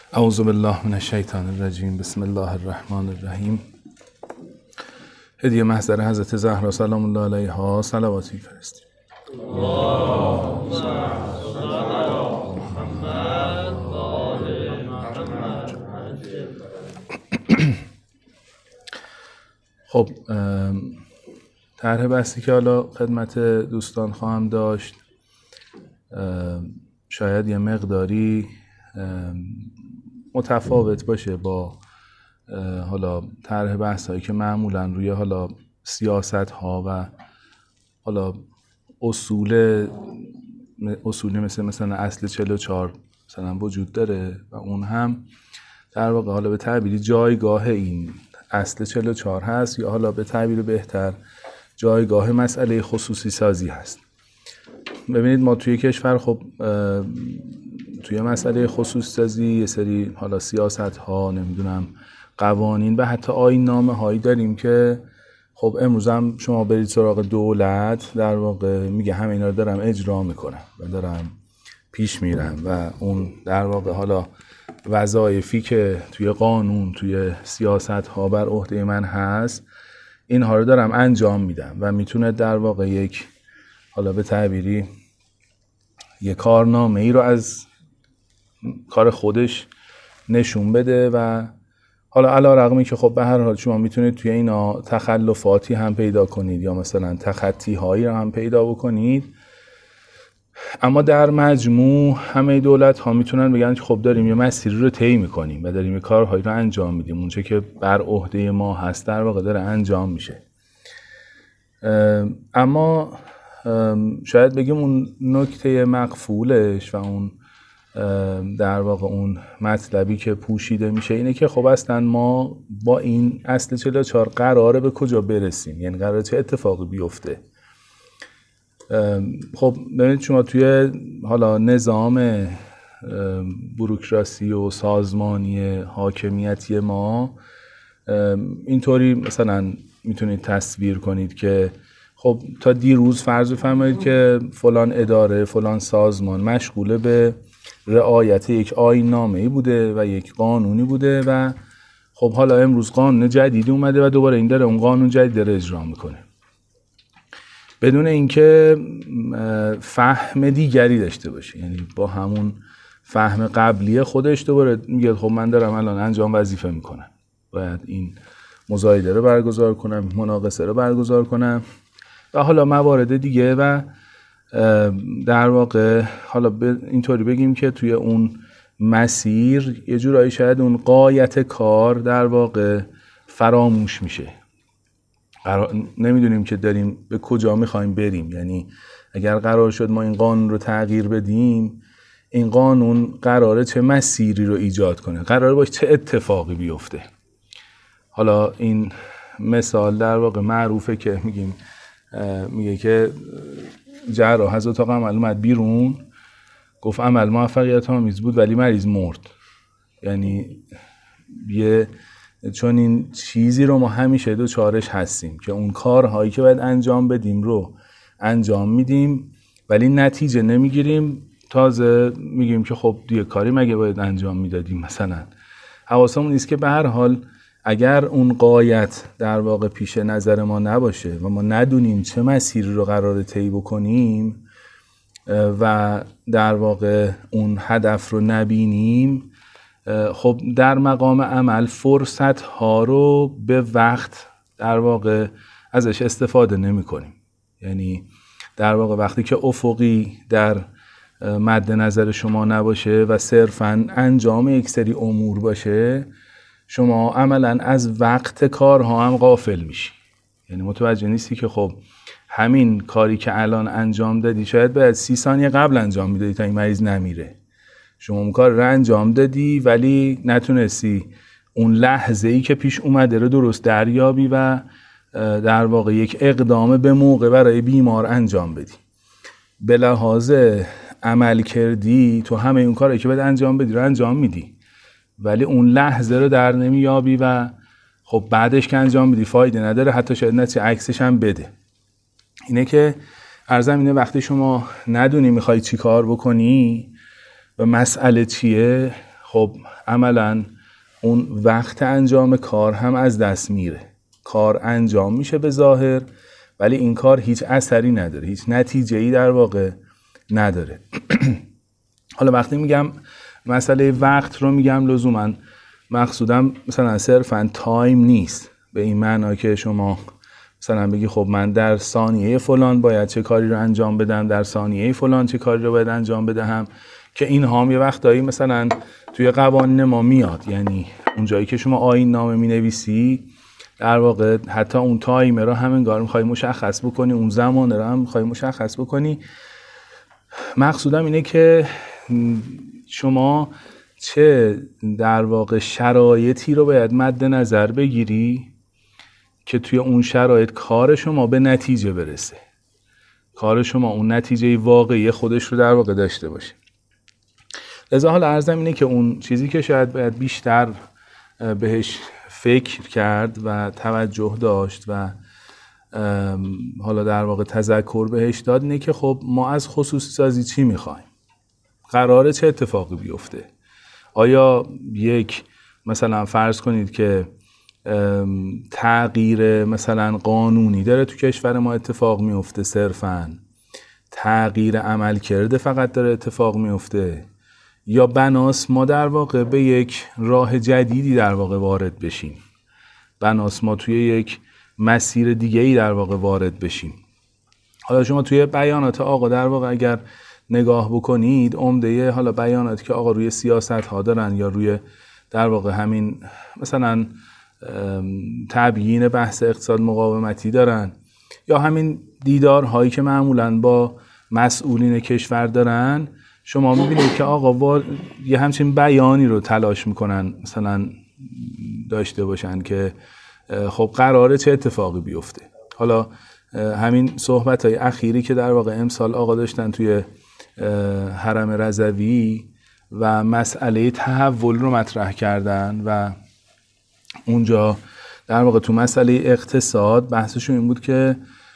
اعوذ بالله من الشیطان الرجیم. بسم الله الرحمن الرحیم. هدیه محضر حضرت زهرا سلام الله علیها صلواتی فرستیم. اللهم صل علی محمد و آل محمد. خب طرح بحثی که حالا خدمت دوستان خواهم داشت شاید یه مقداری متفاوت باشه با حالا طرح بحثایی که معمولا روی حالا سیاست ها و حالا اصولی مثلا اصل 44 مثلا وجود داره و اون هم در واقع حالا به تعبیری جایگاه این اصل 44 هست، یا حالا به تعبیر بهتر جایگاه مسئله خصوصی سازی هست. ببینید ما توی کشور خب توی مسئله خصوصی سازی یه سری حالا سیاست ها، نمیدونم قوانین و حتی آیین نامه هایی داریم که خب امروز هم شما برید سراغ دولت در واقع میگه همه اینا رو دارم اجرا میکنم و دارم پیش میرم و اون در واقع حالا وظایفی که توی قانون توی سیاست ها بر عهده من هست اینها رو دارم انجام میدم و میتونه در واقع یک حالا به تعبیری یک کارنامه ای رو از کار خودش نشون بده و حالا علی رغمی که خب به هر حال شما میتونید توی اینا تخلفاتی هم پیدا کنید یا مثلا تخطی هایی رو هم پیدا بکنید، اما در مجموع همه دولت ها میتونن بگن که خب داریم یه مسیری رو طی میکنیم و داریم یه کارهایی رو انجام میدیم، اونچه که بر عهده ما هست در واقع داره انجام میشه. اما شاید بگیم اون نکته مقفولش و اون در واقع اون مطلبی که پوشیده میشه اینه که خب اصلا ما با این اصل 44 قراره به کجا برسیم، یعنی قراره چه اتفاقی بیفته. خب ببینید شما توی حالا نظام بوروکراسی و سازمانی حاکمیتی ما اینطوری مثلا میتونید تصویر کنید که خب تا دیروز فرض بفرمایید که فلان اداره فلان سازمان مشغوله به رعایت یک آیین نامه‌ای بوده و یک قانونی بوده و خب حالا امروز قانون جدیدی اومده و دوباره این داره اون قانون جدید داره اجرا میکنه بدون اینکه فهم دیگری داشته باشه، یعنی با همون فهم قبلی خودش دوباره میگه خب من دارم الان انجام وظیفه میکنم، باید این مزایده رو برگزار کنم، مناقصه رو برگزار کنم و حالا موارد دیگه و در واقع حالا اینطوری بگیم که توی اون مسیر یه جورایی شاید اون غایت کار در واقع فراموش میشه، نمیدونیم که داریم به کجا میخوایم بریم. یعنی اگر قرار شد ما این قانون رو تغییر بدیم، این قانون قراره چه مسیری رو ایجاد کنه، قراره باشه چه اتفاقی بیفته. حالا این مثال در واقع معروفه که میگه که جراح از اتاق عمل اومد بیرون، گفت عمل موفقیت آمیز بود ولی مریض مرد. یعنی چون این چیزی رو ما همیشه دوچارش هستیم که اون کارهایی که باید انجام بدیم رو انجام میدیم ولی نتیجه نمیگیریم، تازه میگیم که خب دیگه کاری مگه باید انجام میدادیم. مثلا حواسمون نیست که به هر حال اگر اون غایت در واقع پیش نظر ما نباشه و ما ندونیم چه مسیری رو قراره طی بکنیم و در واقع اون هدف رو نبینیم، خب در مقام عمل فرصت ها رو به وقت در واقع ازش استفاده نمی کنیم. یعنی در واقع وقتی که افقی در مد نظر شما نباشه و صرفاً انجام یک سری امور باشه، شما عملاً از وقت کارها هم غافل میشی. یعنی متوجه نیستی که خب همین کاری که الان انجام دادی شاید باید 30 ثانیه قبل انجام میدادی تا این مریض نمیره. شما اون کار رو انجام دادی ولی نتونستی اون لحظه‌ای که پیش اومده رو درست دریابی و در واقع یک اقدام به موقع برای بیمار انجام بدی. به لحاظ عمل کردی تو همه اون کاری که باید انجام بدی رو انجام میدی ولی اون لحظه رو در نمیابی و خب بعدش که انجام بدی فایده نداره، حتی شاید نتیجه عکسش هم بده. اینه که عرضم اینه وقتی شما ندونی میخوای چی کار بکنی و مسئله چیه، خب عملاً اون وقت انجام کار هم از دست میره. کار انجام میشه به ظاهر، ولی این کار هیچ اثری نداره، هیچ نتیجه‌ای در واقع نداره. حالا وقتی میگم مسئله وقت رو میگم لزوماً مقصودم مثلا صرفاً تایم نیست، به این معنی که شما مثلا بگی خب من در ثانیه فلان باید چه کاری رو انجام بدم، در ثانیه فلان چه کاری رو باید انجام بدهم، که این هم یه وقتایی مثلا توی قوانین ما میاد. یعنی اون جایی که شما آیین نامه مینویسی در واقع حتی اون تایمر رو هم انگار میخوای مشخص بکنی، اون زمان رو هم میخوای مشخص بکنی. مقصودم اینه که شما چه در واقع شرایطی رو باید مد نظر بگیری که توی اون شرایط کار شما به نتیجه برسه، کار شما اون نتیجه واقعی خودش رو در واقع داشته باشه. لذا حالا عرضم اینه که اون چیزی که شاید باید بیشتر بهش فکر کرد و توجه داشت و حالا در واقع تذکر بهش داد اینه که خب ما از خصوصی سازی چی میخوایم؟ قراره چه اتفاقی بیفته؟ آیا یک مثلا فرض کنید که تغییر مثلا قانونی داره تو کشور ما اتفاق میفته، صرفاً تغییر عملکرد فقط داره اتفاق میفته، یا بناس ما در واقع به یک راه جدیدی در واقع وارد بشیم، بناس ما توی یک مسیر دیگه‌ای در واقع وارد بشیم. حالا شما توی بیانات آقا در واقع اگر نگاه بکنید، عمده حالا بیاناتی که آقا روی سیاست ها دارن یا روی در واقع همین مثلا تبیین بحث اقتصاد مقاومتی دارن، یا همین دیدارهایی که معمولاً با مسئولین کشور دارن، شما میبینید که آقا یه همچین بیانی رو تلاش میکنن مثلا داشته باشن که خب قراره چه اتفاقی بیفته. حالا همین صحبت‌های اخیری که در واقع امسال آقا داشتن توی حرم رضوی و مسئله تحول رو مطرح کردن و اونجا در واقع تو مسئله اقتصاد بحثشون این بود که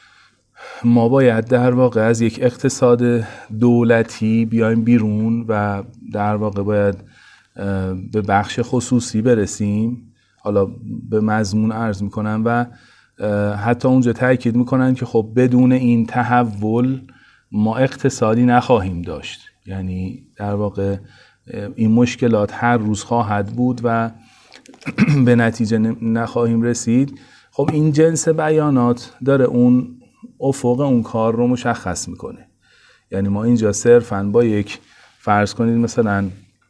ما باید در واقع از یک اقتصاد دولتی بیایم بیرون و در واقع باید به بخش خصوصی برسیم. حالا به مضمون عرض میکنم و حتی اونجا تاکید میکنن که خب بدون این تحول ما اقتصادی نخواهیم داشت، یعنی در واقع این مشکلات هر روز خواهد بود و به نتیجه نخواهیم رسید. خب این جنس بیانات داره اون افق اون کار رو مشخص میکنه. یعنی ما اینجا صرفاً با یک فرض کنید مثلا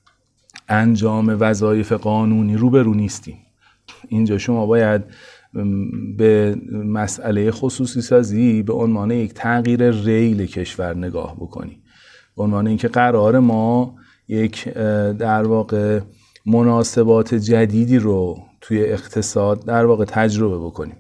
انجام وظایف قانونی روبرو نیستیم. اینجا شما باید به مسئله خصوصی سازی به عنوان یک تغییر ریل کشور نگاه بکنی، به عنوان اینکه قرار ما یک در واقع مناسبات جدیدی رو توی اقتصاد در واقع تجربه بکنیم.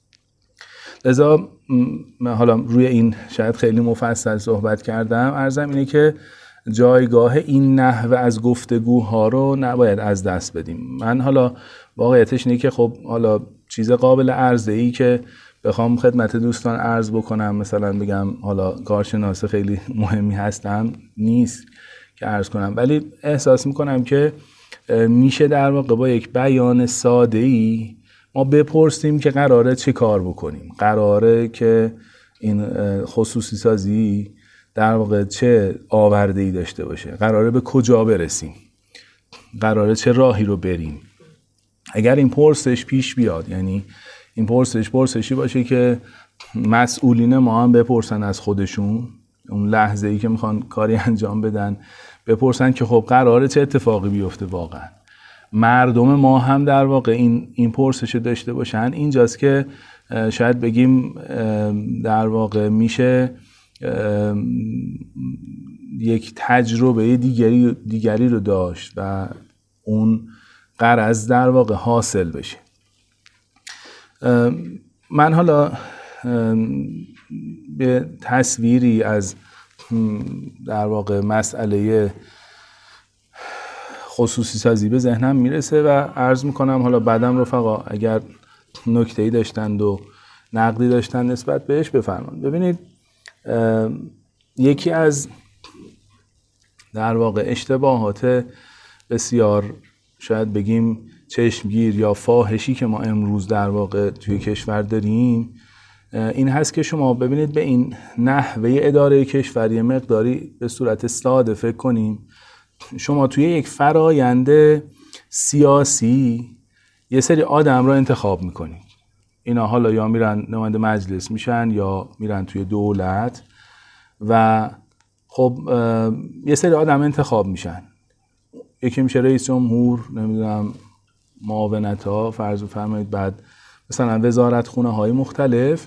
لذا حالا روی این شاید خیلی مفصل صحبت کردم. عرضم اینه که جایگاه این نحوه از گفتگوها رو نباید از دست بدیم. من حالا واقعیتش اینه که خب حالا چیز قابل عرضه‌ای که بخوام خدمت دوستان عرض بکنم، مثلا بگم حالا کارشناس خیلی مهمی هستم نیست که عرض کنم، ولی احساس میکنم که میشه در واقع با یک بیان ساده‌ای ما بپرسیم که قراره چه کار بکنیم، قراره که این خصوصی سازی در واقع چه آورده‌ای داشته باشه، قراره به کجا برسیم، قراره چه راهی رو بریم. اگر این پرسش پیش بیاد، یعنی این پرسشی باشه که مسئولین ما هم بپرسن از خودشون، اون لحظه‌ای که میخوان کاری انجام بدن بپرسن که خب قراره چه اتفاقی بیفته، واقعا مردم ما هم در واقع این پرسش داشته باشن. اینجاست که شاید بگیم در واقع میشه یک تجربه دیگری رو داشت و اون غرض در واقع حاصل بشه. من حالا به تصویری از در واقع مسئله خصوصی سازی به ذهنم میرسه و عرض میکنم، حالا بعدم رفقا اگر نکته‌ای داشتند و نقدی داشتن نسبت بهش بفرمایید. ببینید یکی از در واقع اشتباهات بسیار شاید بگیم چشمگیر یا فاحشی که ما امروز در واقع توی کشور داریم این هست که شما ببینید به این نحوه اداره کشوری مقداری به صورت ساده فکر کنیم. شما توی یک فرایند سیاسی یه سری آدم رو انتخاب میکنید. اینا حالا یا میرن نماینده مجلس میشن یا میرن توی دولت و خب یه سری آدم انتخاب میشن. یکی میشه رئیس جمهور، نمیدونم معاونت ها فرض بفرمایید، بعد مثلا وزارت خونه های مختلف.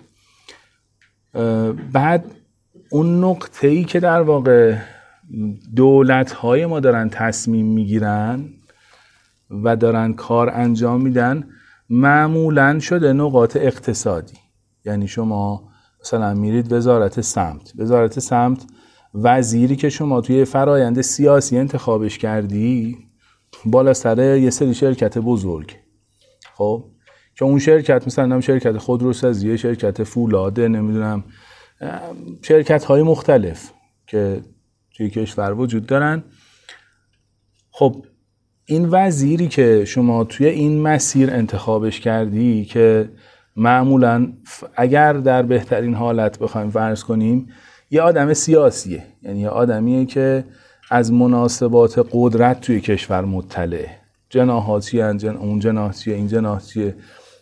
بعد اون نقطه‌ای که در واقع دولت های ما دارن تصمیم میگیرن و دارن کار انجام میدن معمولاً شده نقاط اقتصادی. یعنی شما مثلا میرید وزارت سمت، وزیری که شما توی فرایند سیاسی انتخابش کردی بالا سر یه سری شرکت بزرگ، خب که اون شرکت مثلا شرکت خودروسازی، شرکت فولاده، نمیدونم شرکت های مختلف که توی کشور وجود دارن. خب این وزیری که شما توی این مسیر انتخابش کردی که معمولاً اگر در بهترین حالت بخوایم فرض کنیم یه آدم سیاسیه، یعنی یه آدمیه که از مناسبات قدرت توی کشور مطلعه، جناح‌ها چیه، اون جناح چیه، این جناح چیه.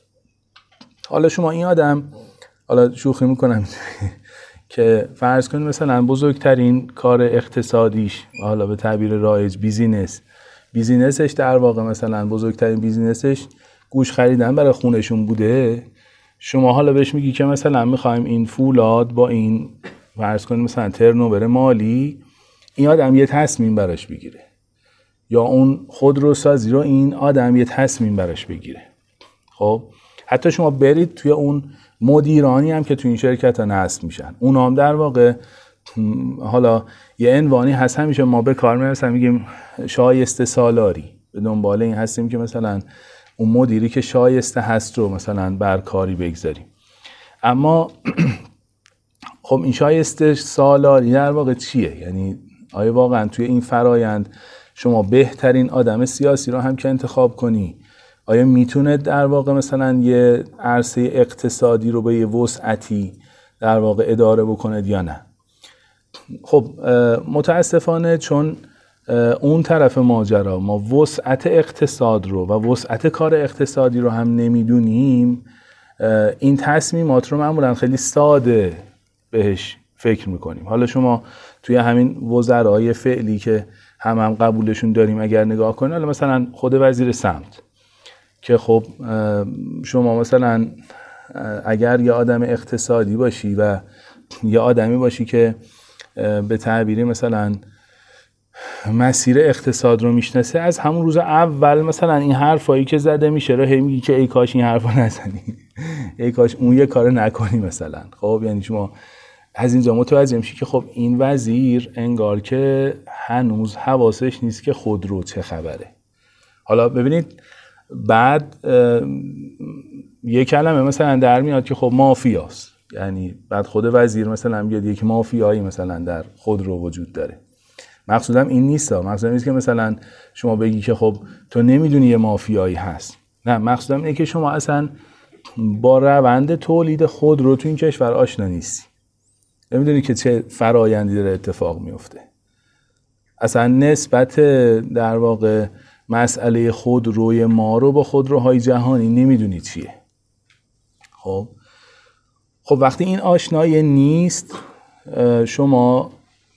حالا شما این آدم، حالا شوخی میکنم که فرض کنیم مثلا بزرگترین کار اقتصادیش، حالا به تعبیر رایج بیزینسش در واقع مثلا بزرگترین بیزینسش گوش خریدن برای خونشون بوده. شما حالا بهش میگی که مثلا میخوایم این فولاد با این فرض کنیم مثلا ترنوور مالی، این آدم یه تصمیم براش بگیره، یا اون خودروسازی رو این آدم یه تصمیم براش بگیره. خب حتی شما برید توی اون مدیرانی هم که توی این شرکت ها نصب میشن، اون هم در واقع حالا یه عنوانی هست همیشه ما به کار میرسیم، میگیم شایسته سالاری. به دنبال این هستیم که مثلا اون مدیری که شایسته هست رو مثلا بر کاری بگذاریم. اما خب این شایسته سالاری در واقع چیه؟ یعنی آیا واقعا توی این فرایند شما بهترین آدم سیاسی رو هم که انتخاب کنی، آیا میتونه در واقع مثلا یه عرصه اقتصادی رو به یه وسعتی در واقع اداره بکنه یا نه؟ خب متاسفانه چون اون طرف ماجرا ما وسعت اقتصاد رو و وسعت کار اقتصادی رو هم نمیدونیم، این تصمیمات رو معمولا خیلی ساده بهش فکر میکنیم. حالا شما توی همین وزرای فعلی که هم قبولشون داریم اگر نگاه کنید، حالا مثلا خود وزیر سمت که خب شما مثلا اگر یه آدم اقتصادی باشی و یه آدمی باشی که به تعبیری مثلا مسیر اقتصاد رو میشناسه، از همون روز اول مثلا این حرفایی که زده میشه رو هی میگی که ای کاش این حرفا نزنی، ای کاش اون یه کار نکنی مثلا. خب یعنی شما از اینجا متوجه میشی که خب این وزیر انگار که هنوز حواسش نیست که خودرو چه خبره. حالا ببینید بعد یه کلمه مثلا در میاد که خب مافیاست، یعنی بعد خود وزیر مثلا بیاد یک مافیایی مثلا در خودرو وجود داره. مقصودم این نیست، مقصودم نیست که مثلا شما بگی که خب تو نمیدونی یه مافیایی هست. نه، مقصودم اینه که شما اصلا با روند تولید خودرو تو این کشور آشنا نیستی، نمیدونی که چه فرایندی داره اتفاق میفته. اصلا نسبت در واقع مسئله خودروی ما رو با خودروهای جهانی نمیدونی چیه. خب وقتی این آشنایی نیست، شما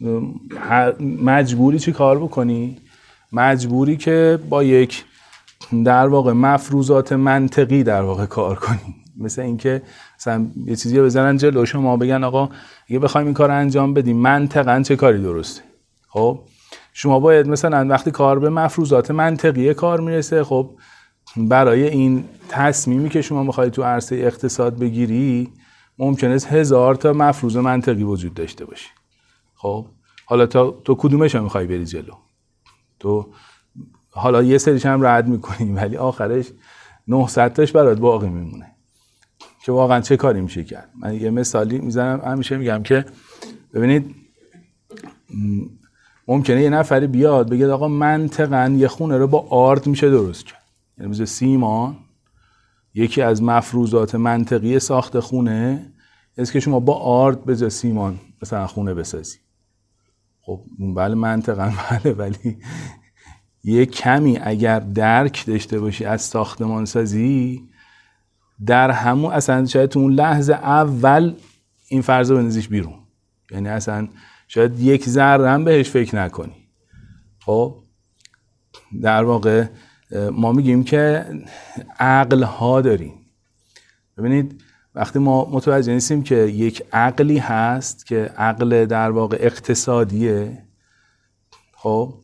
مجبوری چی کار بکنی؟ مجبوری که با یک در واقع مفروضات منطقی در واقع کار کنی. مثل اینکه مثلا یه چیزی رو بزنن جلو شما بگن آقا اگه بخوایم این کار انجام بدیم منطقاً چه کاری درسته. خب شما باید مثلا وقتی کار به مفروضات منطقی کار میرسه، خب برای این تصمیمی که شما میخواید تو عرصه اقتصاد بگیری ممکنه 1000 تا مفروض منطقی وجود داشته باشه. خب حالا تو کدومش هم میخوای بری جلو؟ تو حالا یه سریش هم رد میکنی ولی آخرش 900 تاش برات باقی میمونه که واقعا چه کاری میشه کرد. من یه مثالی میزنم، همیشه میگم که ببینید ممکنه یه نفری بیاد بگه آقا منطقاً یه خونه رو با آرد میشه درست کرد، یعنی مثل سیمان یکی از مفروضات منطقی ساخت خونه است که شما با آرد به جای سیمان مثلا خونه بسازی. خب بله منطقاً بله، ولی یه کمی اگر درک داشته باشی از ساختمان سازی، در همون اصلا شاید تو اون لحظه اول این فرض رو بندازیش بیرون، یعنی اصلا شاید یک ذره هم بهش فکر نکنی. خب در واقع ما میگیم که عقل ها داریم. ببینید وقتی ما متوجه نیستیم که یک عقلی هست که عقل در واقع اقتصادیه، خب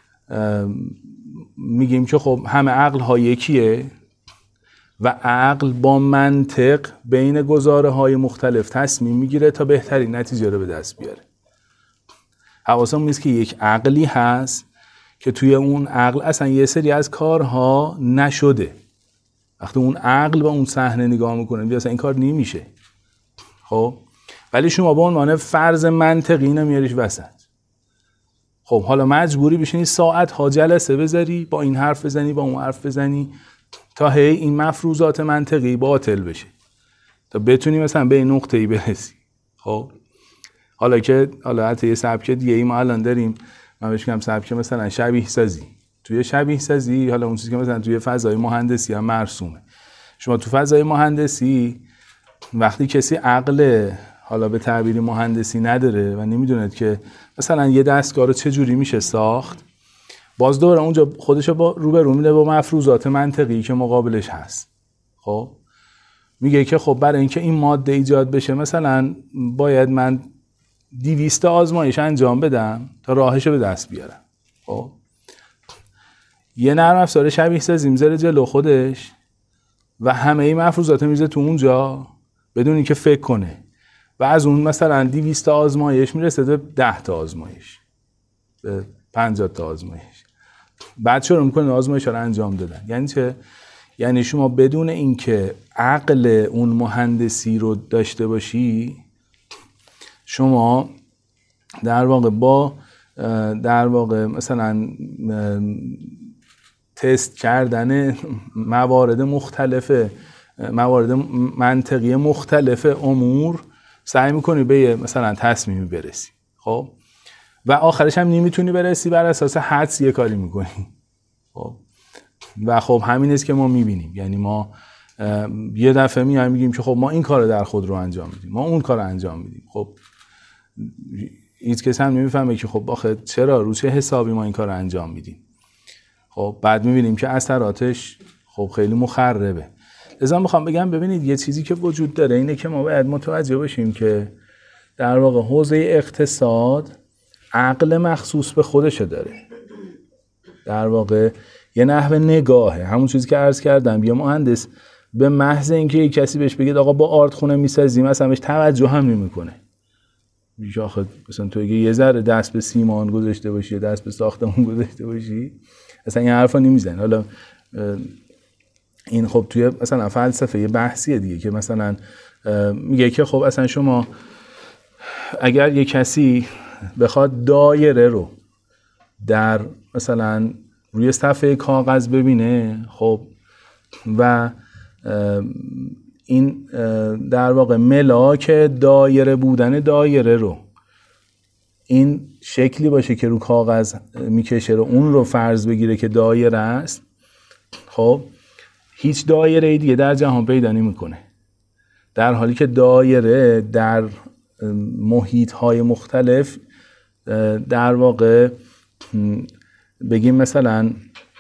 میگیم که خب همه عقل ها یکیه و عقل با منطق بین گزاره های مختلف تصمیم میگیره تا بهترین نتیجه رو به دست بیاره. حواسمون نیست که یک عقلی هست که توی اون عقل اصلا یه سری از کارها نشده. وقتی اون عقل به اون صحنه نگاه میکنه میگه اصلا این کار نمیشه. خب ولی شما به عنوان فرض منطقی اینو میاریش وسط. خب حالا مجبوری بشینی ساعت ها جلسه بذاری، با این حرف بزنی با اون حرف بزنی تا هی این مفروضات منطقی باطل بشه تا بتونی مثلا به این نقطه‌ای برسی. خب حالا حتی یه سبک دیگه ای ما الان داریم، من بهش میگم سبک مثلا شبیه سازی. توی شبیه سازی حالا اون چیزی که مثلا توی فضای مهندسی هم مرسومه، شما تو فضای مهندسی وقتی کسی عقل حالا به تعبیر مهندسی نداره و نمیدونه که مثلا یه دستگاه رو چه جوری میشه ساخت، باز دوباره اونجا خودشو با روبرو میده با مفروضات منطقی که مقابلش هست. خب میگه که خب برای اینکه این ماده ایجاد بشه مثلا باید من 200 آزمایش انجام بدم تا راهشو به دست بیارم. خب یه نرم افزار شبیه سازی میذاره جلو خودش و همه این مفروضات میذاره تو اونجا بدون اینکه فکر کنه و از اون مثلا 200 آزمایش میرسه به 10 تا آزمایش، به 50 تا آزمایش، بعد شروع میکنه آزمایش رو انجام دادن. یعنی چه؟ یعنی شما بدون اینکه عقل اون مهندسی رو داشته باشی، شما در واقع مثلا تست کردن موارد منطقی مختلف امور سعی میکنی به مثلا تصمیمی برسی. خب و آخرش هم نمیتونی برسی، بر اساس حدس یه کاری میکنی. خب و خب همین است که ما میبینیم، یعنی ما یه دفعه میایم میگیم که خب ما این کار در خود رو انجام میدیم، ما اون کار رو انجام میدیم. خب هیچ کس هم نمیفهمه که خب آخه چرا رو چه حسابی ما این کار رو انجام میدیم. خب بعد میبینیم که اثراتش خب خیلی مخربه. لذا میخوام بگم ببینید یه چیزی که وجود داره اینه که ما باید متوجه باشیم که در واقع حوزه اقتصاد عقل مخصوص به خودشه داره. در واقع یه نحوه نگاهه، همون چیزی که عرض کردم. یه مهندس به محض اینکه یک کسی بهش بگه آقا با آرد خونه میسازیم مثلا بهش توجه هم نمیکنه. میگه آخه مثلا تو اگه یه ذره دست به سیمان گذاشته باشی، دست به ساختمون گذاشته باشی، اصلا این حرفا نمیزنه. حالا این خب توی مثلا فلسفه یه بحثیه دیگه که مثلا میگه که خب اصلا شما اگر یه کسی بخواد دایره رو در مثلا روی صفحه کاغذ ببینه، خب و این در واقع ملاک دایره بودن دایره رو این شکلی باشه که رو کاغذ میکشه رو اون رو فرض بگیره که دایره است، خب هیچ دایره دیگه در جهان پیدا نمیکنه. در حالی که دایره در محیط‌های مختلف در واقع بگیم مثلا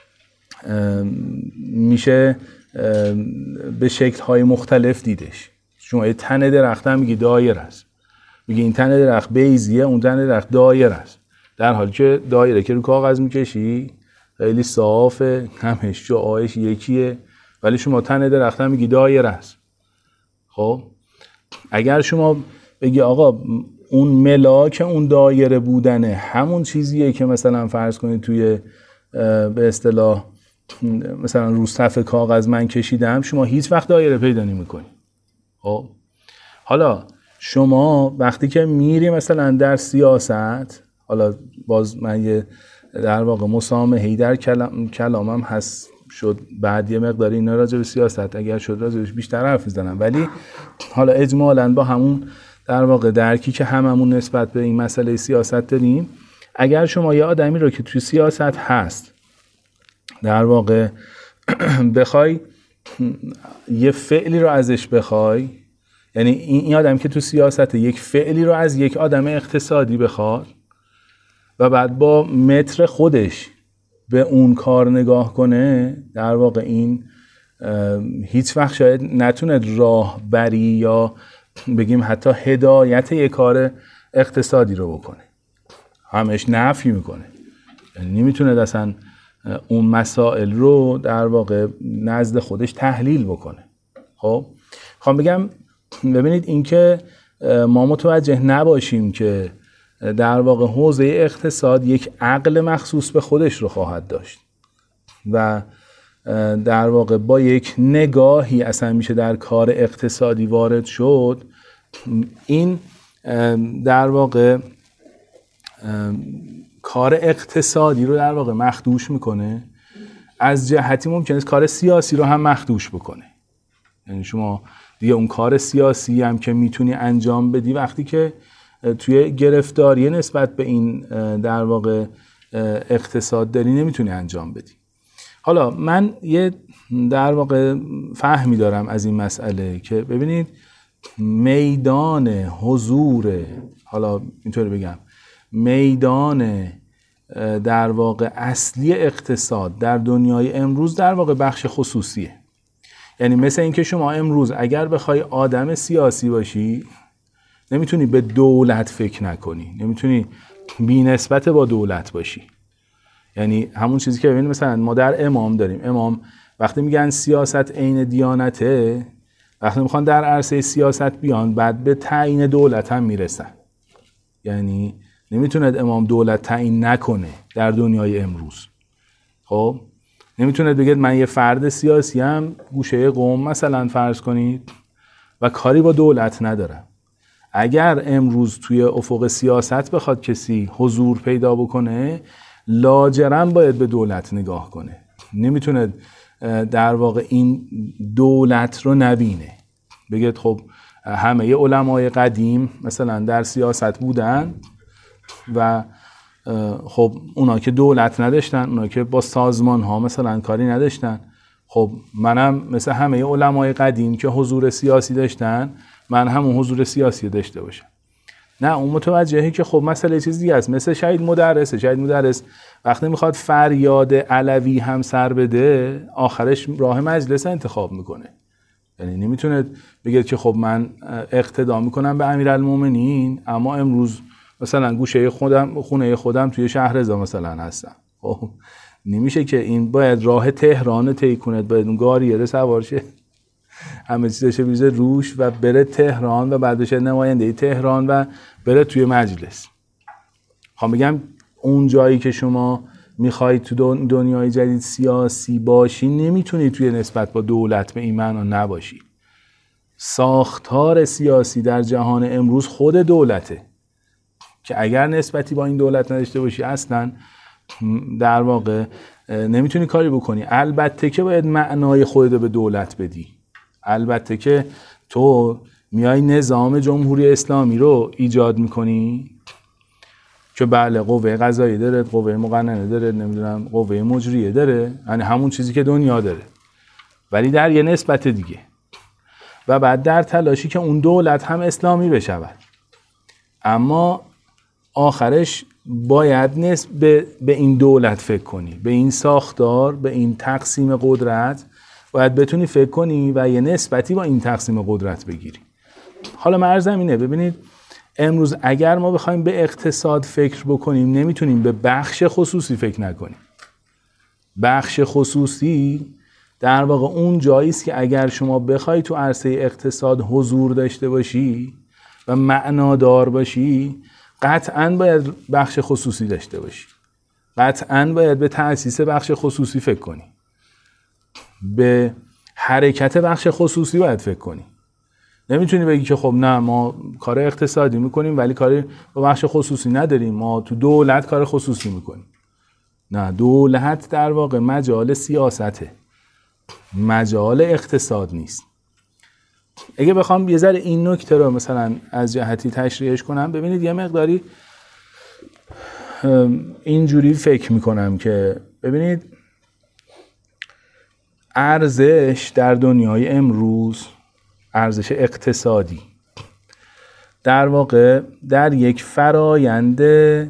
میشه به شکل‌های مختلف دیدش. شما یه تنه درخت هم میگی دایره است، میگی این تنه درخت بیضیه، اون تنه درخت دایره است، در حالی که دایره که رو کاغذ میکشی خیلی صافه، همش جاهایش یکیه، ولی شما تنه درخت هم میگی دایره است. خب اگر شما بگی آقا اون ملاک اون دایره بودنه همون چیزیه که مثلا فرض کنید توی به اصطلاح مثلا رو صفحه کاغذ من کشیدم، شما هیچ وقت دایره پیدا نمی‌کنی. خب حالا شما وقتی که میری مثلا در سیاست، حالا باز من یه در واقع مسامحه‌ای در کلامم هست شد، بعد یه مقداری اینا راجع به سیاست اگر شد راجعش بیشتر حرف میزنم، ولی حالا اجمالاً با همون در واقع درکی که هممون نسبت به این مسئله سیاست داریم، اگر شما یه آدمی رو که توی سیاست هست در واقع بخوای یه فعلی رو ازش بخوای، یعنی این آدم که تو سیاست یک فعلی رو از یک آدم اقتصادی بخواد و بعد با متر خودش به اون کار نگاه کنه، در واقع این هیچ وقت شاید نتونه راهبری یا بگیم حتی هدایت یک کار اقتصادی رو بکنه، همش نفی میکنه، یعنی نمیتونه اصلا اون مسائل رو در واقع نزد خودش تحلیل بکنه. خب خواهم بگم ببینید این که ما متوجه نباشیم که در واقع حوزه اقتصاد یک عقل مخصوص به خودش رو خواهد داشت و در واقع با یک نگاهی اصلا میشه در کار اقتصادی وارد شد، این در واقع کار اقتصادی رو در واقع مخدوش میکنه، از جهتی ممکنه کار سیاسی رو هم مخدوش بکنه. یعنی شما دیگه اون کار سیاسی هم که میتونی انجام بدی وقتی که توی گرفتاری نسبت به این در واقع اقتصاد داری نمیتونی انجام بدی. حالا من یه در واقع فهمی دارم از این مسئله که ببینید میدان حضور، حالا اینطوری بگم، میدان در واقع اصلی اقتصاد در دنیای امروز در واقع بخش خصوصیه. یعنی مثل این که شما امروز اگر بخوای آدم سیاسی باشی نمیتونی به دولت فکر نکنی، نمیتونی بی نسبت با دولت باشی. یعنی همون چیزی که ببینید مثلا ما در امام داریم، امام وقتی میگن سیاست عین دیانته، وقتی میخوان در عرصه سیاست بیان بعد به تعیین دولت هم میرسن. یعنی نمیتونه امام دولت تعیین نکنه در دنیای امروز. خب نمیتونه بگید من یه فرد سیاسی هم گوشه قوم مثلا فرض کنید و کاری با دولت ندارم. اگر امروز توی افق سیاست بخواد کسی حضور پیدا بکنه لاجرم باید به دولت نگاه کنه، نمیتونه در واقع این دولت رو نبینه. بگید خب همه علمای قدیم مثلا در سیاست بودن و خب اونا که دولت نداشتن، اونا که با سازمان ها مثلا کاری نداشتن، خب منم مثل همه علمای قدیم که حضور سیاسی داشتن من همون حضور سیاسی داشته باشم. نه، اون متوجهه که خب مسئله چیز دیگه است. مثل شهید مدرس وقتی میخواد فریاد علوی هم سر بده آخرش راه مجلس انتخاب میکنه. یعنی نمیتونه بگه که خب من اقتدا میکنم به امیرالمومنین اما امروز مثلا گوشه خونه خودم توی شهرضا مثلا هستم. خب نمیشه که این باید راه تهران طی کنه، باید اون گاریه سوار شه، همه چیزش بیزه روش و بره تهران و بعد بشه نماینده تهران و بره توی مجلس. خب بگم اون جایی که شما میخوای تو دنیای جدید سیاسی باشی نمیتونی توی نسبت با دولت به این معنا نباشی. ساختار سیاسی در جهان امروز خود دولته که اگر نسبتی با این دولت نداشته باشی اصلا در واقع نمیتونی کاری بکنی. البته که باید معنای خودت به دولت بدی، البته که تو میای نظام جمهوری اسلامی رو ایجاد میکنی که بله قوه قضاییه داره، قوه مقننه داره، نمیدونم قوه مجریه داره، یعنی همون چیزی که دنیا داره ولی در یه نسبت دیگه، و بعد در تلاشی که اون دولت هم اسلامی بشود. اما آخرش باید به این دولت فکر کنی، به این ساختار، به این تقسیم قدرت باید بتونی فکر کنی و یه نسبتی با این تقسیم قدرت بگیری. حالا مرزم اینه، ببینید امروز اگر ما بخوایم به اقتصاد فکر بکنیم نمیتونیم به بخش خصوصی فکر نکنیم. بخش خصوصی در واقع اون جایی است که اگر شما بخوای تو عرصه اقتصاد حضور داشته باشی و معنادار باشی قطعاً باید بخش خصوصی داشته باشی، قطعاً باید به تأسیس بخش خصوصی فکر کنی، به حرکت بخش خصوصی باید فکر کنی. نمیتونی بگی که خب نه ما کار اقتصادی میکنیم ولی کاری با بخش خصوصی نداریم، ما تو دولت کار خصوصی میکنیم. نه، دولت در واقع مجال سیاسته، مجال اقتصاد نیست. اگه بخوام یه ذره این نکته رو مثلا از جهتی تشریحش کنم، ببینید یه مقداری اینجوری فکر میکنم که ببینید ارزش در دنیای امروز، ارزش اقتصادی در واقع در یک فرایند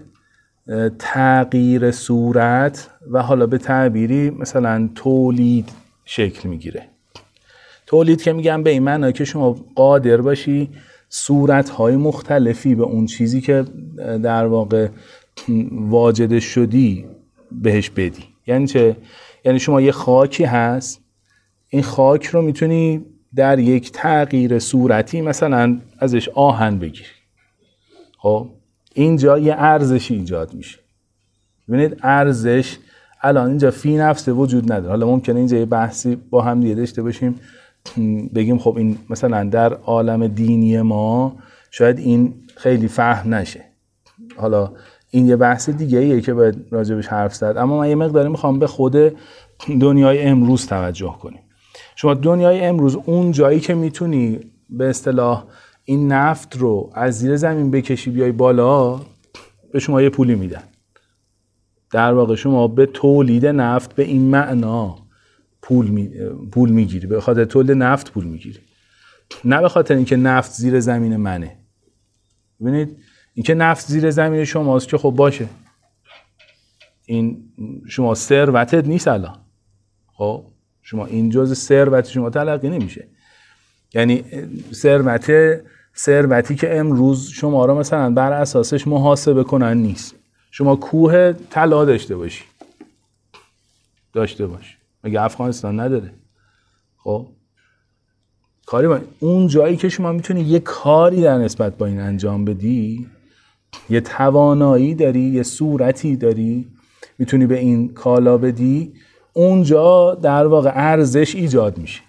تغییر صورت و حالا به تعبیری مثلا تولید شکل میگیره. تولید که میگم به این معنی که شما قادر باشی صورت‌های مختلفی به اون چیزی که در واقع واجد شدی بهش بدی. یعنی چه؟ یعنی شما یه خاکی هست، این خاک رو میتونی در یک تغییر صورتی مثلا ازش آهن بگیری. خب اینجا یه ارزشی ایجاد میشه. ببینید ارزش الان اینجا فی نفسه وجود نداره. حالا ممکنه اینجا یه بحثی با هم دیگه داشته باشیم، بگیم خب این مثلا در عالم دینی ما شاید این خیلی فهم نشه. حالا این یه بحث دیگه ایه که باید راجبش حرف زد، اما من یه مقداری میخوام به خود دنیای امروز توجه کنیم. شما دنیای امروز اون جایی که میتونی به اصطلاح این نفت رو از زیر زمین بکشی بیای بالا، به شما یه پولی میدن. در واقع شما به تولید نفت به این معنا پول میگیری، به خاطر تولید نفت پول میگیری، نه به خاطر اینکه نفت زیر زمین منه. ببینید اینکه نفت زیر زمین شماست که خب باشه، این شما ثروتت نیست الان. خب شما این جزء ثروت شما تلقی نمیشه. یعنی ثروتی که امروز شما را مثلا بر اساسش محاسبه کنن نیست. شما کوه طلا داشته باش، مگه افغانستان نداره؟ خب کاری با اون جایی که شما میتونی یه کاری در نسبت با این انجام بدی، یه توانایی داری، یه صورتی داری میتونی به این کالا بدی، اونجا در واقع ارزش ایجاد میشه.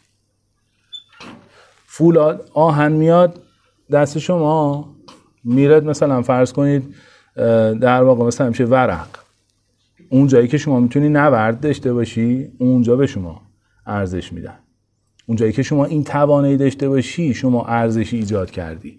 فولاد آهن میاد دست شما، میرد مثلا فرض کنید در واقع مثلا میشه ورق. اون جایی که شما میتونی نورد داشته باشی، اونجا به شما ارزش میدن. اون جایی که شما این توانایی داشته باشی، شما ارزشی ایجاد کردی.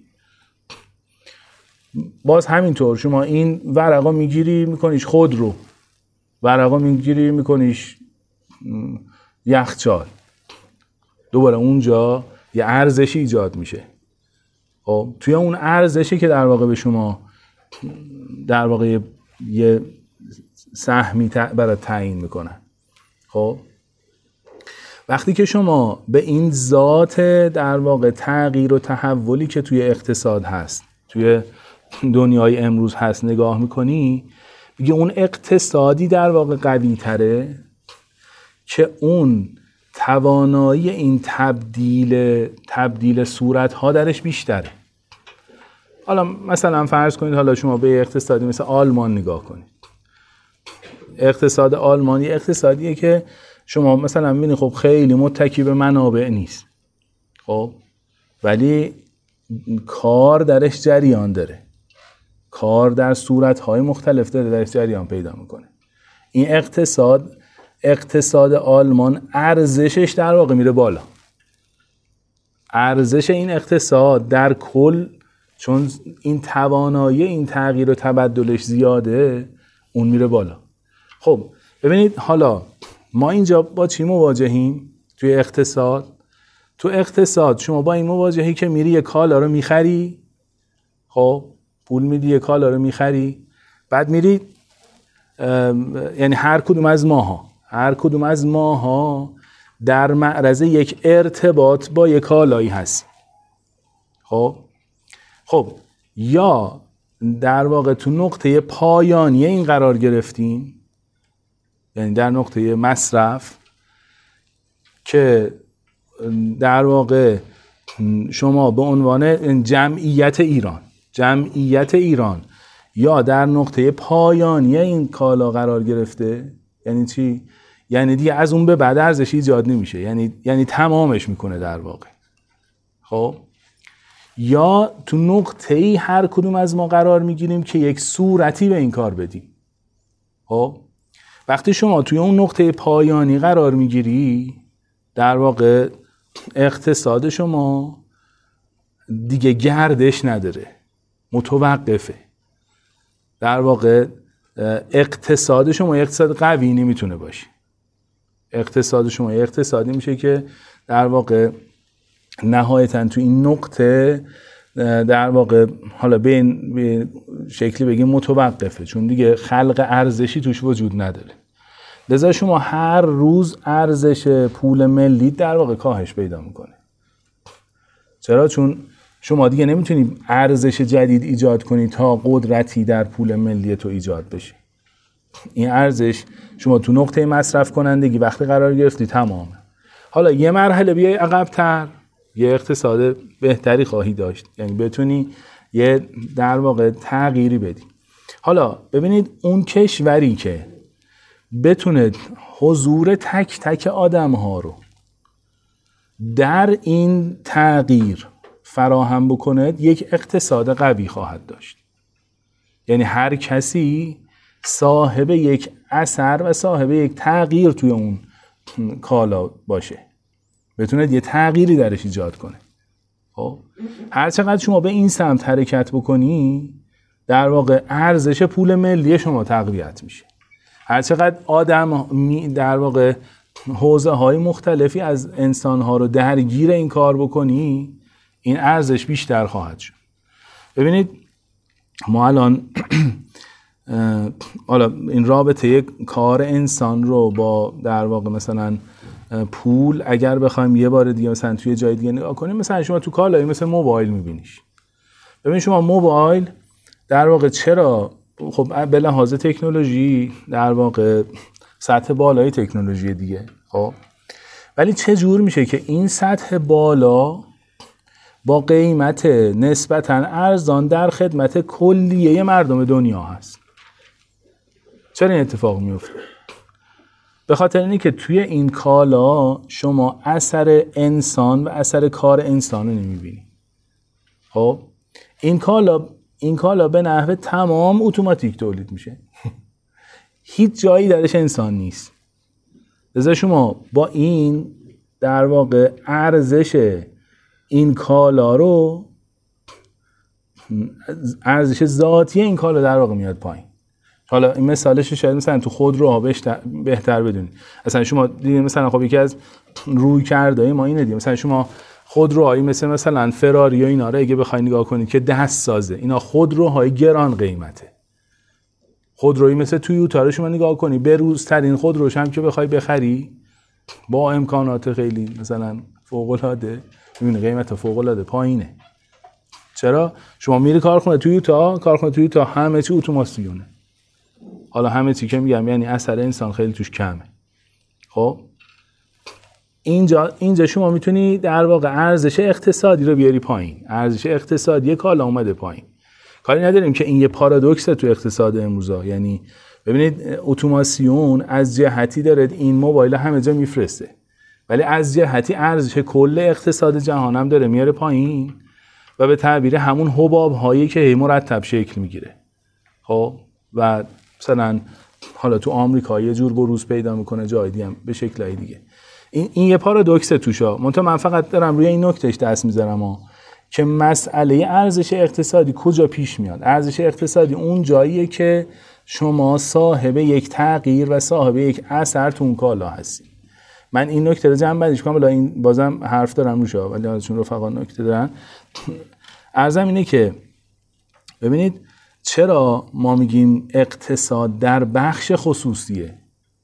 باز همینطور شما این ورقا میگیری میکنیش خودرو، ورقا میگیری میکنیش یخچال، دوباره اونجا یه ارزشی ایجاد میشه. خب توی اون ارزشی که در واقع به شما در واقع یه سهمی برای تعیین میکنن. خب وقتی که شما به این ذات در واقع تغییر و تحولی که توی اقتصاد هست، توی دنیای امروز هست نگاه میکنی، میگه اون اقتصادی در واقع قوی تره که اون توانایی این تبدیل صورت ها درش بیشتره. حالا مثلا فرض کنید حالا شما به اقتصادی مثل آلمان نگاه کنید. اقتصاد آلمانی اقتصادیه که شما مثلا میبینید خب خیلی متکی به منابع نیست، خب ولی کار درش جریان داره، کار در صورت‌های مختلف داره درش جریان پیدا میکنه. این اقتصاد آلمان ارزشش در واقع میره بالا. ارزش این اقتصاد در کل، چون این توانایی این تغییر و تبدلش زیاده، اون میره بالا. خب ببینید حالا ما اینجا با چی مواجهیم توی اقتصاد؟ تو اقتصاد شما با این مواجهی که میری یه کالا رو میخری، خب پول میدی یه کالا رو میخری، بعد میری یعنی هر کدوم از ماها در معرض یک ارتباط با یک کالایی هست. خب یا در واقع تو نقطه پایانی این قرار گرفتیم، یعنی در نقطه مصرف، که در واقع شما به عنوان جمعیت ایران یا در نقطه پایانی این کالا قرار گرفته. یعنی چی؟ یعنی دیگه از اون به بعد ارزش ایجاد نمیشه، یعنی تمامش میکنه در واقع. خب یا تو نقطه‌ای هر کدوم از ما قرار میگیریم که یک صورتی به این کار بدیم. خب وقتی شما توی اون نقطه پایانی قرار میگیری، در واقع اقتصاد شما دیگه گردش نداره، متوقفه. در واقع اقتصاد شما اقتصاد قوی نمیتونه باشه. اقتصاد شما اقتصادی میشه که در واقع نهایتاً تو این نقطه در واقع حالا به شکلی بگیم متوقفه، چون دیگه خلق ارزشی توش وجود نداره. لذا شما هر روز ارزش پول ملی در واقع کاهش پیدا میکنه. چرا؟ چون شما دیگه نمیتونی ارزش جدید ایجاد کنی تا قدرتی در پول ملی تو ایجاد بشه. این ارزش شما تو نقطه مصرف کنندگی وقتی قرار گرفتی تمامه. حالا یه مرحله بیای عقب‌تر، یه اقتصاد بهتری خواهی داشت، یعنی بتونی یه در واقع تغییری بدی. حالا ببینید اون کشوری که بتونه حضور تک تک آدم ها رو در این تغییر فراهم بکنه یک اقتصاد قوی خواهد داشت. یعنی هر کسی صاحب یک اثر و صاحب یک تغییر توی اون کالا باشه، بتونه یه تغییری درش ایجاد کنه. خب هر چقدر شما به این سمت حرکت بکنی در واقع ارزش پول ملی شما تقویت میشه. هر چقدر آدم در واقع حوزه های مختلفی از انسان ها رو درگیر این کار بکنی، این ارزش بیشتر خواهد شد. ببینید ما الان حالا این رابطه یک کار انسان رو با در واقع مثلا پول اگر بخوایم یه بار دیگه مثلا توی جای دیگه نگاه کنیم، مثلا شما تو کالایی مثل موبایل میبینیش. ببین شما موبایل در واقع چرا خب به لحاظ تکنولوژی در واقع سطح بالای تکنولوژی دیگه، خب ولی چه جور میشه که این سطح بالا با قیمت نسبتاً ارزان در خدمت کلیه مردم دنیا هست؟ چرا این اتفاق میفته؟ به خاطر اینه که توی این کالا شما اثر انسان و اثر کار انسان رو نمیبینی. خب این کالا به نحو تمام اتوماتیک تولید میشه. هیچ جایی درش انسان نیست. لذا شما با این در واقع ارزش این کالا رو، ارزش ذاتی این کالا در واقع میاد پایین. حالا این مثالش شاید مثلا تو خودروها بهتر بدونید. مثلا شما دیدید مثلا خب یکی از روی کردهای ما اینه دیگه، مثلا شما خودروهایی مثلا فراری و اینا رو اگه بخواید نگاه کنید که دست سازه، اینا خودروهای گران قیمته. خودرویی مثل تویوتا رو شما نگاه کنی، بروزترین خودروش هم که بخوای بخری با امکانات خیلی مثلا فوق العاده، ببین قیمت فوق العاده پایینه. چرا؟ شما میری کارخونه تویوتا همه چی اتوماسیونه. حالا همه چی که میگم یعنی اثر انسان خیلی توش کمه. خب اینجا شما میتونی در واقع ارزش اقتصادی رو بیاری پایین. ارزش اقتصادی کالا اومده پایین. کاری نداریم که این یه پارادوکسه تو اقتصاد امروزا. یعنی ببینید اتوماسیون از جهتی داره این موبایل همه جا میفرسته، ولی از جهتی ارزش کل اقتصاد جهان هم داره میاره پایین و به تعبیر همون حباب هایی که مرتب شکل میگیره. خب و مثلا حالا تو آمریکا یه جور بروز پیدا میکنه، جای دیگه هم به شکلای دیگه. این یه پارادوکسه توشا. من فقط دارم روی این نکتهش دست میذارم که مسئله ارزش اقتصادی کجا پیش میاد. ارزش اقتصادی اون جاییه که شما صاحب یک تغییر و صاحب یک اثر تو اون کالا هستی. من این نکته رو جمع بندیش کنم، این بازم حرف دارم روشا، ولی ازشون رفقا نکته دارن. عرضم اینه که ببینید چرا ما میگیم اقتصاد در بخش خصوصیه.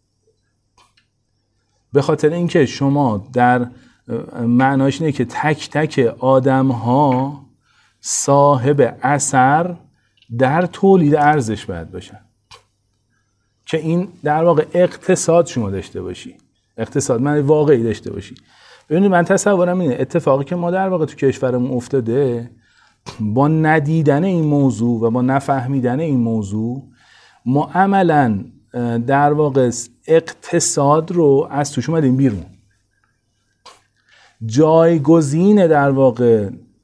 به خاطر اینکه شما در معناش اینه که تک تک آدم ها صاحب اثر در تولید ارزش باید باشن، که این در واقع اقتصاد شما داشته باشی، اقتصاد معنی واقعی داشته باشی. ببینید من تصورم اینه اتفاقی که ما در واقع تو کشورمون افتاده، با ندیدن این موضوع و با نفهمیدن این موضوع ما عملاً در واقع اقتصاد رو از توش اومدیم بیرون. جایگزین در واقع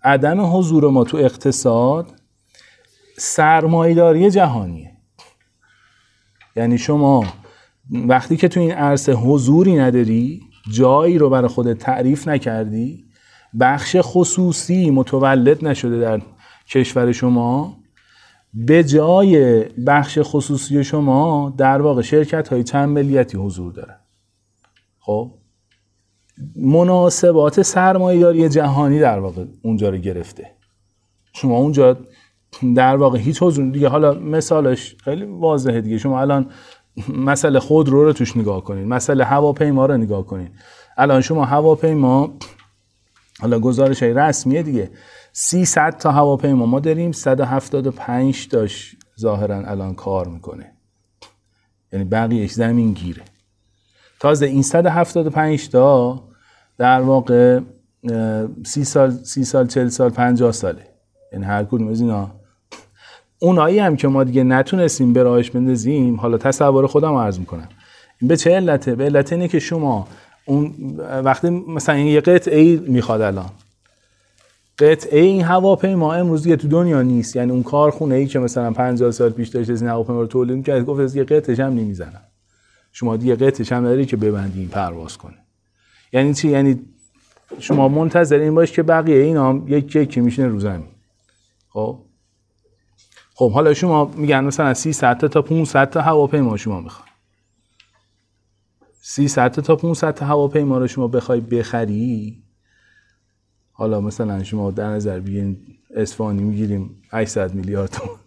عدم حضور ما تو اقتصاد سرمایه‌داری جهانیه. یعنی شما وقتی که تو این عرصه حضوری نداری، جایی رو برای خودت تعریف نکردی، بخش خصوصی متولد نشده در کشور شما، به جای بخش خصوصی شما در واقع شرکت های چند ملیتی حضور داره. خب مناسبات سرمایه‌داری جهانی در واقع اونجا رو گرفته. شما اونجا در واقع هیچ حضور دیگه. حالا مثالش خیلی واضحه دیگه. شما الان مسئله خودرو رو توش نگاه کنید، مسئله هواپیما رو نگاه کنید. الان شما هواپیما، حالا گزارش های رسمیه دیگه، 300 تا هواپیما ما داریم، 175 تاش ظاهرا الان کار میکنه، یعنی بقیهش زمین گیره. تازه این 175 تا در واقع 30 سال 40 سال 50 ساله، یعنی هر کدوم از اینا اونایی هم که ما دیگه نتونستیم به راهش بندازیم. حالا تصور خودم عرض میکنم این به چه علته؟ به علت اینه که شما اون وقتی مثلا یه قطعه میخواد، الان قطعه این هواپیما امروز دیگه تو دنیا نیست، یعنی اون کارخونه ای که مثلا 50 سال پیش داشت این هواپیما رو تولید می‌کرد گفت از یه قطعه‌ش هم نمیزنم. شما دیگه قطعه‌ش هم نداری که ببندین پرواز کنه. یعنی چی؟ یعنی شما منتظر این باش که بقیه اینا هم یکی میشینه رو زمین. خب حالا شما میگن مثلا 300 تا 500 تا هواپیما شما میخواد، 300 تا 500 تا هواپیما رو شما بخوای بخری، حالا مثلا شما در نظر بگیرین اصفهانی میگیریم 800 میلیارد تومان،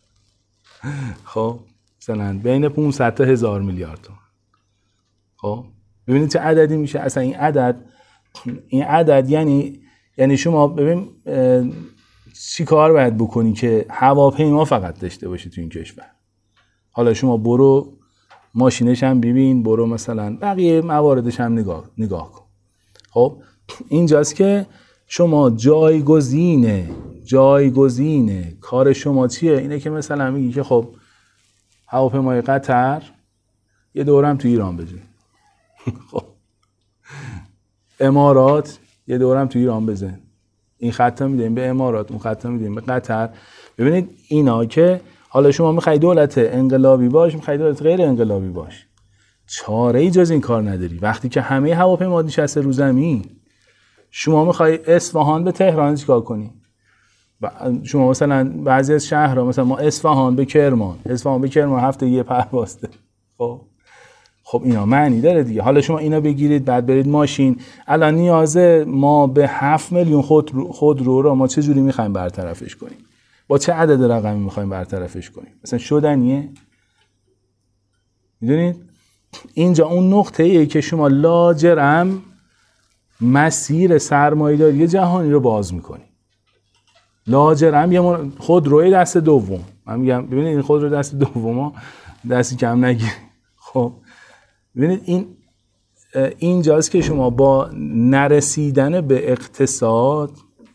خب مثلا بین 500 تا 1000 میلیارد تومان. خب ببینید چه عددی میشه. اصلا این عدد یعنی شما ببین چی کار باید بکنی که هواپیما فقط داشته باشی تو این کشور. حالا شما برو ماشینش هم ببین، برو مثلا بقیه مواردش هم نگاه کن. خب اینجاست که شما جایگزینه کار شما چیه؟ اینه که مثلا میگی که خب هواپیمای قطر یه دورم تو ایران بزن، خب امارات یه دورم تو ایران بزن، این خطا میدیم به امارات، اون خطا میدیم به قطر. ببینید اینا که حالا شما میخوای دولت انقلابی باش، میخوای دولت غیر انقلابی باش، چاره ای جز این کار نداری. وقتی که همه هواپیما نشسته رو زمین، شما میخوای اصفهان به تهران چیکار کنی؟ شما مثلا بعضی از شهرها، مثلا ما اصفهان به کرمان هفته یه پرواز داره. خب اینا معنی داره دیگه. حالا شما اینا بگیرید بعد برید ماشین. الان نیازه ما به 7 میلیون خودرو رو ما چه جوری میخوایم برطرفش کنیم؟ با چه عدد رقمی میخوایم برطرفش کنیم؟ مثلا شدنیه؟ میدونید اینجا اون نقطه ایه که شما لاجرم مسیر سرمایه‌داری جهانی رو باز میکنی. لاجرم یه خودروی دست دوم، من میگم ببینید این خودرو دست دوم دستی کم نگیرید. خب ببینید اینجاست که شما با نرسیدن به اقتصاد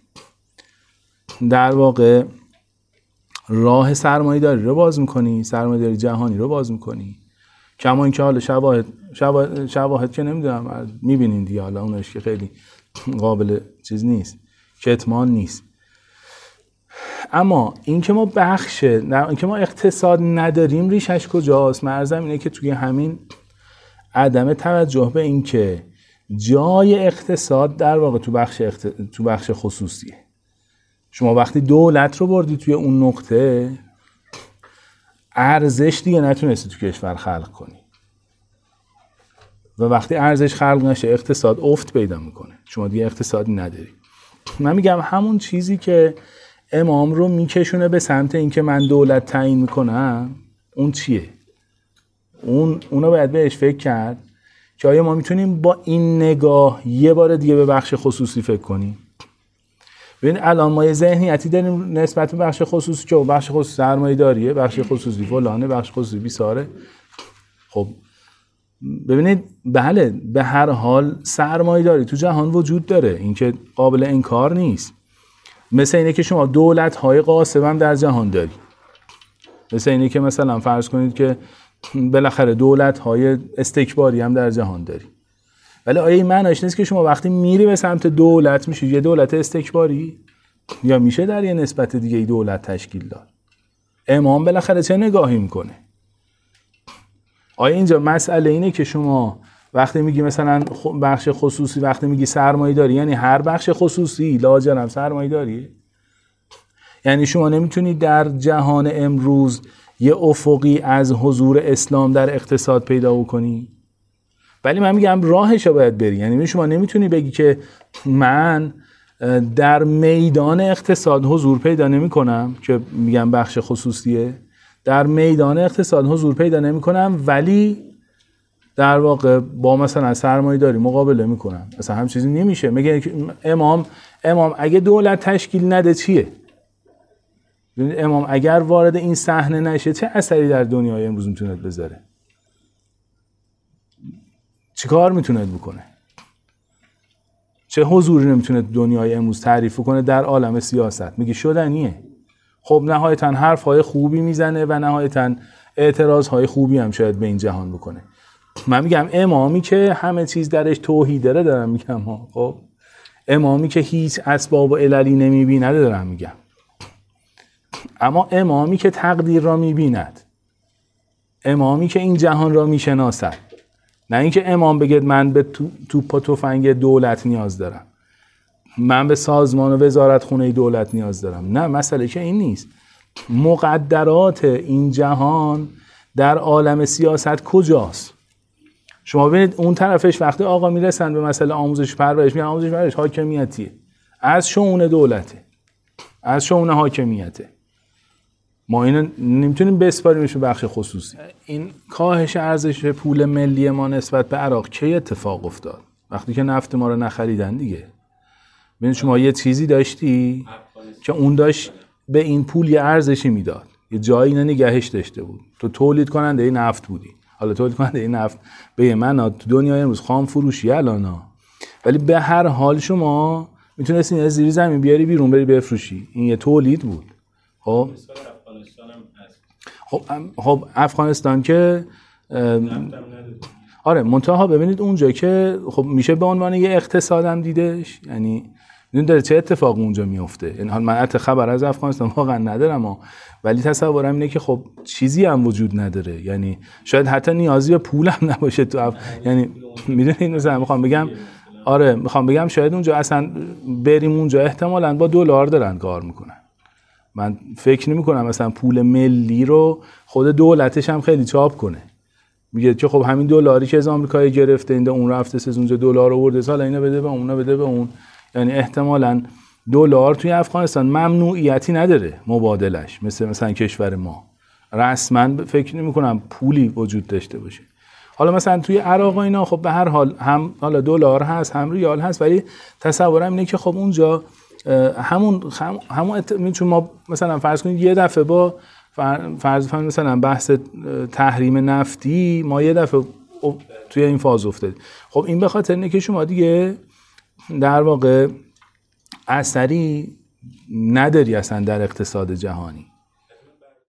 در واقع راه سرمایه‌داری رو باز می‌کنی، سرمایه‌داری جهانی رو باز می‌کنی. کما اینکه حالا شواهد که نمیدونم می‌بینین دیگه، حالا اونش که خیلی قابل چیز نیست، کتمان نیست. اما اینکه ما اینکه ما اقتصاد نداریم ریشش کجاست؟ مرزم اینه که توی همین عدم توجه به این که جای اقتصاد در واقع تو بخش خصوصیه. شما وقتی دولت رو بردی توی اون نقطه، ارزش دیگه نتونستی تو کشور خلق کنی و وقتی ارزش خلق نشه اقتصاد افت پیدا میکنه، شما دیگه اقتصادی نداری. من میگم همون چیزی که امام رو میکشونه به سمت اینکه من دولت تعیین میکنم، اون چیه؟ اونو باید بهش فکر کرد که آیا ما میتونیم با این نگاه یه بار دیگه به بخش خصوصی فکر کنیم. ببین الان ما یه ذهنیتی داریم نسبت به بخش خصوصی که بخش خصوصی سرمایه‌داریه، بخش خصوصی فلانه، بخش خصوصی بیساره. خب ببینید بله، به هر حال سرمایه‌داری تو جهان وجود داره، این که قابل انکار نیست. مثل اینه که شما دولت‌های غاصب هم در جهان داری. مثل اینه که مثلا فرض کنید که بالاخره دولت‌های استکباری هم در جهان داری. ولی آیا این معنیش نیست که شما وقتی میری به سمت دولت میشی یه دولت استکباری؟ یا میشه در یه نسبت دیگه ای دولت تشکیل داد؟ امام بالاخره چه نگاهی میکنه؟ آیا اینجا مسئله اینه که شما وقتی میگی مثلا بخش خصوصی، وقتی میگی سرمایه داری، یعنی هر بخش خصوصی لاجرم سرمایه داری؟ یعنی شما نمیتونید در جهان امروز یه افقی از حضور اسلام در اقتصاد پیدا بکنی؟ ولی من میگم راهش رو باید بری. یعنی شما نمیتونی بگی که من در میدان اقتصاد حضور پیدا نمی کنم که میگم بخش خصوصیه، در میدان اقتصاد حضور پیدا نمی کنم ولی در واقع با مثلا سرمایه داری مقابله میکنم. مثلا هم چیزی نمیشه. میگه امام اگه دولت تشکیل نده چیه؟ امام اگر وارد این صحنه نشه چه اثری در دنیای امروز میتونه بذاره؟ چی کار میتونه بکنه؟ چه حضوری نمیتونه دنیای امروز تعریف کنه در عالم سیاست؟ میگه شدنیه. خب نهایتاً حرفهای خوبی میزنه و نهایتاً اعتراضهای خوبی هم شاید به این جهان بکنه. من میگم امامی که همه چیز درش توحید دارم میگم خب امامی که هیچ اسباب و عللی نمیبینه دارم میگم. اما امامی که تقدیر را میبیند، امامی که این جهان را میشناسد، نه اینکه امام بگه من به توپ و تفنگ دولت نیاز دارم، من به سازمان و وزارت خونه دولت نیاز دارم. نه، مسئله که این نیست. مقدرات این جهان در عالم سیاست کجاست؟ شما ببینید اون طرفش وقتی آقا میرسن به مسئله آموزش پرورش، میگن آموزش پرورش حاکمیتیه، از شؤون دولته، از شؤون حاکمیته. ما اینو نمیتونیم بسپاریمش به بخش خصوصی. این کاهش ارزش پول ملی ما نسبت به عراق کی اتفاق افتاد؟ وقتی که نفت ما رو نخریدن دیگه. ببین شما یه چیزی داشتی که اون داشت به این پول یه ارزشی میداد، یه جایی نگهش داشته بود. تو تولید کننده این نفت بودی. حالا تولید کننده این نفت به یه معنا تو دنیای امروز خام فروشی الانا، ولی به هر حال شما میتونستی از زیر زمین بیاری بیرون بری بفروشی. این یه تولید بود. خب افغانستان که آره منتها ببینید اونجا که خب میشه به عنوان یه اقتصادم دیدش. یعنی میدونید داره چه اتفاق اونجا میفته. این حال من خبر از افغانستان واقعا ندارم ولی تصورم اینه که خب چیزی هم وجود نداره. یعنی شاید حتی نیازی به پول هم نباشه تو یعنی میدونید مثلا میخوام بگم شاید اونجا اصلا بریم اونجا احتمالاً با دلار دارن کار میکنن. من فکر نمی کنم مثلا پول ملی رو خود دولتش هم خیلی چاپ کنه. میگه که خب همین دلاری که از آمریکا گرفته اینده اون رفته از اونجا دلار آورده، سال اینا بده به اون، بده به اون. یعنی احتمالاً دلار توی افغانستان ممنوعیتی نداره مبادلش مثلا کشور ما. رسما فکر نمی کنم پولی وجود داشته باشه. حالا مثلا توی عراق اینا خب به هر حال هم حالا دلار هست هم ریال هست، ولی تصورم اینه که خب اونجا همون چون ما مثلا فرض کنید یه دفعه با فرض کنید مثلا بحث تحریم نفتی ما یه دفعه توی این فاز افتاد. خب این به خاطر اینه که شما دیگه در واقع اثری نداری اصلا در اقتصاد جهانی.